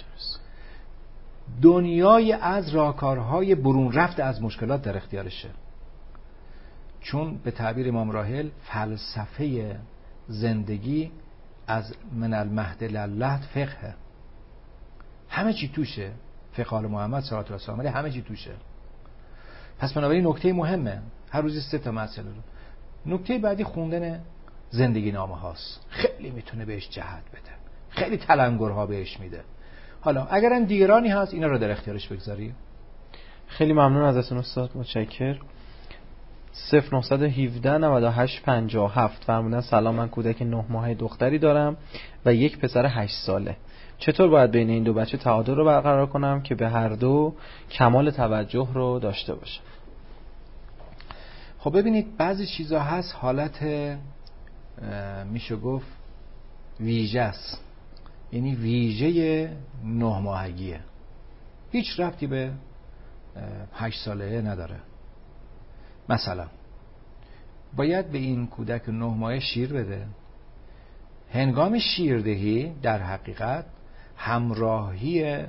دنیای از راهکارهای برون رفت از مشکلات در اختیارشه. چون به تعبیر امام راحل فلسفه زندگی از من المهد للحد فقه، همه چی توشه. فقه آل محمد صلی الله علیه و سلم همه چی توشه. پس بنابراین نکته مهمه هر روز 3 تا مسئله رو. نکته بعدی خوندن زندگی نامه هاست. خیلی میتونه بهش جهت بده، خیلی تلنگرها بهش میده. حالا اگرم دیگرانی هست اینا رو در اختیارش بگذاری. خیلی ممنون ازتون استاد، متشکر. 0917 98 57 فرمودن سلام، من کودک 9 ماهه دختری دارم و یک پسر 8 ساله. چطور باید بین این دو بچه تعادل رو برقرار کنم که به هر دو کمال توجه رو داشته باشم؟ خب ببینید بعضی چیزا هست حالت میشه گفت ویژه است، یعنی ویژه 9 ماهگیه، هیچ ربطی به 8 ساله نداره. مثلا باید به این کودک 9 ماهه شیر بده. هنگام شیردهی در حقیقت همراهی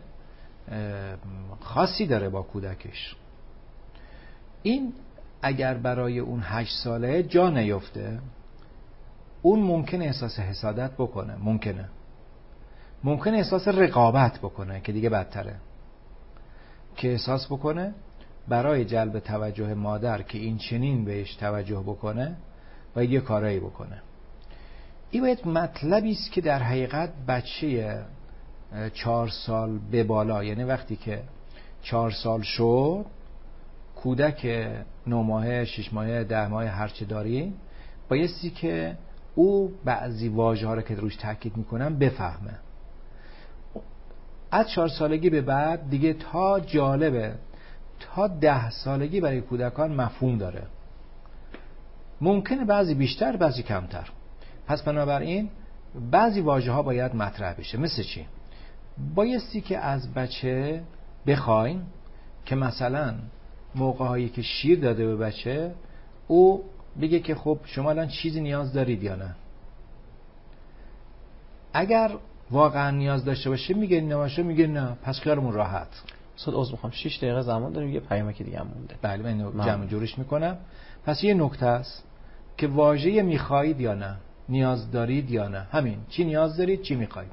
خاصی داره با کودکش. این اگر برای اون 8 ساله جا نیفته، اون ممکنه احساس حسادت بکنه، ممکنه احساس رقابت بکنه که دیگه بدتره، که احساس بکنه برای جلب توجه مادر که این چنین بهش توجه بکنه باید یه کارایی بکنه. این باید مطلبی است که در حقیقت بچه 4 سال به بالا، یعنی وقتی که 4 سال شد، کودک 9 ماهه 6 ماهه 10 ماهه هرچه داری، بایستی که او بعضی واژه‌ها رو که روش تاکید میکنم بفهمه. از 4 سالگی به بعد دیگه تا جالبه تا 10 سالگی برای کودکان مفهوم داره، ممکنه بعضی بیشتر بعضی کمتر. پس بنابراین بعضی واژه‌ها باید مطرح بشه. مثل چی؟ بایستی که از بچه بخواین که مثلا موقع‌هایی که شیر داده به بچه او بگه که خب شما الان چیزی نیاز دارید یا نه. اگر واقعا نیاز داشته باشه میگه نماشه، میگه نه، پس خیالمون راحت. صد عذر میخوام 6 دقیقه زمان داریم، یه پیامکی دیگه هم مونده. بله من جمع جورش میکنم. پس یه نکته است که واژه میخواید یا نه، نیاز دارید یا نه، همین چی نیاز دارید چی میخواید.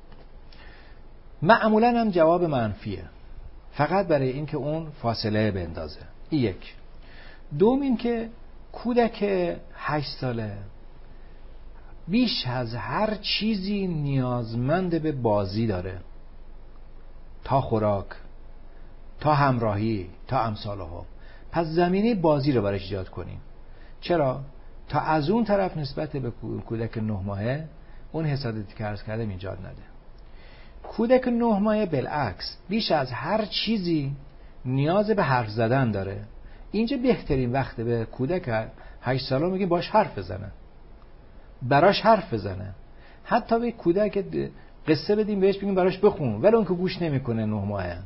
معمولا هم جواب منفیه، فقط برای این که اون فاصله بندازه. این یک. دوم این که کودک 8 ساله بیش از هر چیزی نیازمند به بازی داره، تا خوراک، تا همراهی، تا امثالها. پس زمینه بازی رو براش ایجاد کنیم. چرا؟ تا از اون طرف نسبت به کودک 9 ماهه اون حسادتی که عرض کردم ایجاد نده. کودک 9 ماهه بالعکس بیش از هر چیزی نیاز به حرف زدن داره. اینجا بهترین وقت به کودک 8 ساله میگیم باش حرف بزنه، براش حرف بزنه. حتی به کودک قصه بدیم بهش بگیم براش بخون، ولی اون که گوش نمیکنه 9 ماهه،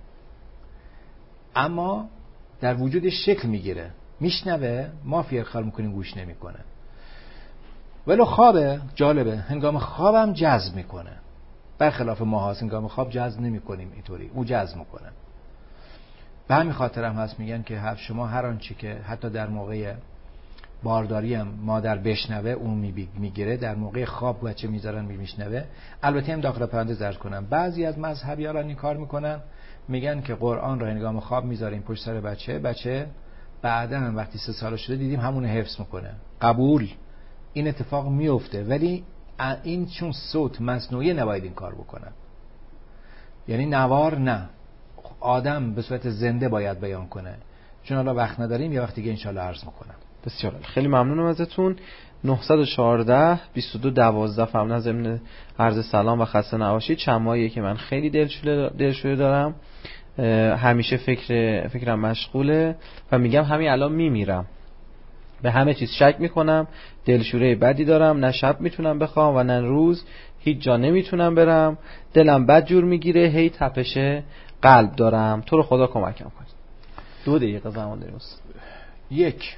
اما در وجودش شکل میگیره، میشنوه، ما فیرخال میکنیم گوش نمیکنه. ولی خوابه، جالبه، هنگام خوابم جذب میکنه، برخلاف ما هنگام خواب جذب نمیکنیم اینطوری، او جذب میکنه. به همین خاطر هم هست میگن که شما هر آنچه که حتی در موقع بارداری هم مادر بشنوه اون میگیره، در موقع خواب بچه میذارن میشنوه. البته هم داخل پرانتز عرض کنم بعضی از مذهبیان این کار میکنن، میگن که قرآن را هنگام خواب میذاریم پشت سر بچه بعداً وقتی 3 سال شده دیدیم همون حفظ میکنه. قبول، این اتفاق میفته، ولی این چون صوت مصنوعی نباید این کار بکنن. یعنی نوار نه، آدم به صورت زنده باید بیان کنه. چون حالا وقت نداریم، یه وقت دیگه انشالله عرض میکنم. بسیار خیلی ممنونم ازتون. 914 22 12 فهمن ضمن عرض سلام و خسته نباشید. چند ماهیه که من خیلی دلشوره دارم، همیشه فکرم مشغوله و میگم همین الان میمیرم، به همه چیز شک میکنم، دلشوره بدی دارم، نه شب میتونم بخوام و نه روز، هیچ جا نمیتونم برم، دلم بد جور میگیره، هی تپش قلب دارم، تو رو خدا کمکم کن. 2 دقیقه زمان داریم. 1.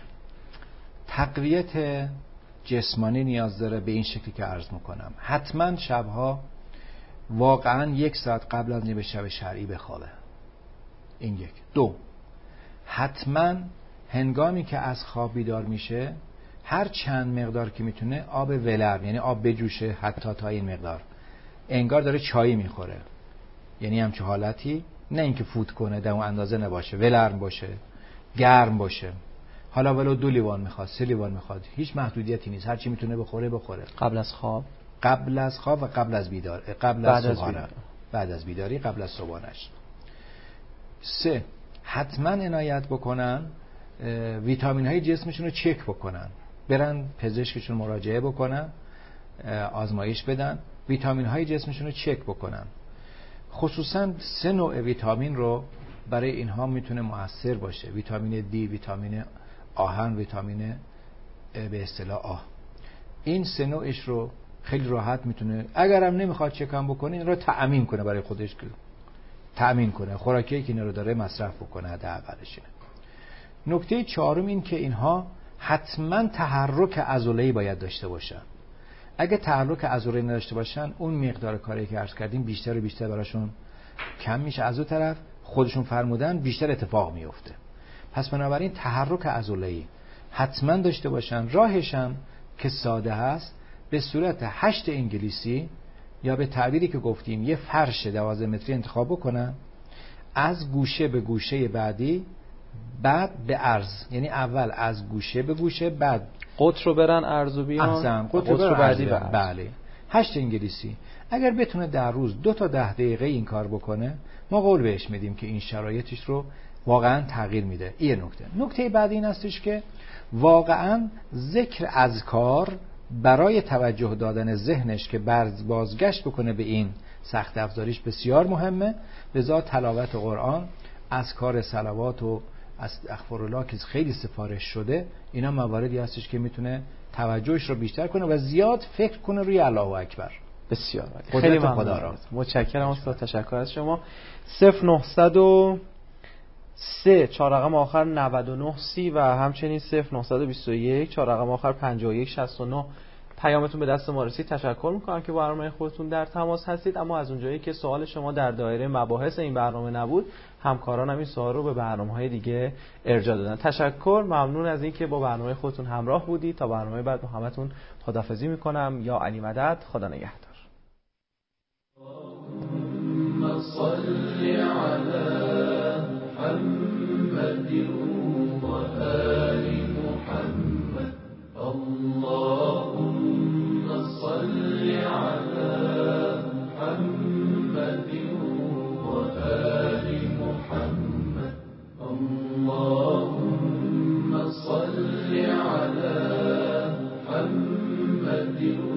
تقویت جسمانی نیاز داره به این شکلی که عرض میکنم. حتما شبها واقعا 1 ساعت قبل از نیمه شب شرعی بخوابه. این 1. 2. حتما هنگامی که از خواب بیدار میشه هر چند مقدار که میتونه آب ولرم، یعنی آب بجوشه، حتی تا این مقدار، انگار داره چایی میخوره، یعنی همچه حالتی، نه اینکه فوت کنه، در اون اندازه نباشه، ولرم باشه، گرم باشه، حالا ولو 2 لیوان میخواد، 3 لیوان میخواد، هیچ محدودیتی نیست، هر چی میتونه بخوره. قبل از خواب و قبل از بیدار، بعد از بیداری، قبل از صبحانش. 3. حتما عنایت بکنن ویتامین های جسمشون رو چک بکنن، برن پزشکشون مراجعه بکنن، آزمایش بدن، ویتامین های جسمشون رو چک بکنن. خصوصا 3 نوع ویتامین رو برای اینها میتونه مؤثر باشه: ویتامین دی، ویتامین آهن، ویتامین به اصطلاح آه. این 3 نوعش رو خیلی راحت میتونه، اگرم نمیخواد چکم بکنه، این رو تأمین کنه برای خودش، تأمین کنه خوراکی که اینا رو داره مصرف بکنه حداقلش. نکته 4 این که اینها حتما تحرک عضله‌ای باید داشته باشن. اگه تحرک عضله‌ای نداشته باشن، اون مقدار کاری که عرض کردیم بیشتر و بیشتر براشون کم میشه، از اون طرف خودشون فرمودن بیشتر اتفاق میفته. پس بنابراین تحرک عضله‌ای حتما داشته باشن. راهش هم که ساده هست، به صورت 8 انگلیسی یا به تعبیری که گفتیم یه فرش 12 متری انتخاب بکنن، از گوشه به گوشه بعدی، بعد به عرض، یعنی اول از گوشه به گوشه، بعد قطر رو برن عرض و بیان، احسن، قطر رو بعدی به عرض. بله. 8 انگلیسی. اگر بتونه در روز 2 تا 10 دقیقه این کار بکنه، ما قول بهش میدیم که این شرایطش رو واقعا تغییر میده. این نکته بعدی این هستش که واقعا ذکر اذکار برای توجه دادن ذهنش که بازگشت بکنه به این سخت افزاریش بسیار مهمه. لذا تلاوت قرآن، اذکار صلوات و استغفرالله که خیلی سفارش شده، اینا مواردی هستش که میتونه توجهش رو بیشتر کنه و زیاد فکر کنه روی الله اکبر. بسیار خیلی ممنونم. متشکرم استاد، تشکر از شما. 0903 4 رقم آخر 99 30 و همچنین 0921 4 رقم آخر 51 69 پیامتون به دست ما رسید. تشکر میکنم که با برنامه خودتون در تماس هستید. اما از اونجایی که سوال شما در دایره مباحث این برنامه نبود، همکارانم این سوال رو به برنامه‌های دیگه ارجاع دادن. تشکر، ممنون از اینکه با برنامه خودتون همراه بودید. تا برنامه بعد با همتون خداحافظی میکنم. یا علی مدد، خدا نگهدار. اللهم صل علی محمد و آل محمد. اللهم صل علی محمد و آل محمد. اللهم صل علی محمد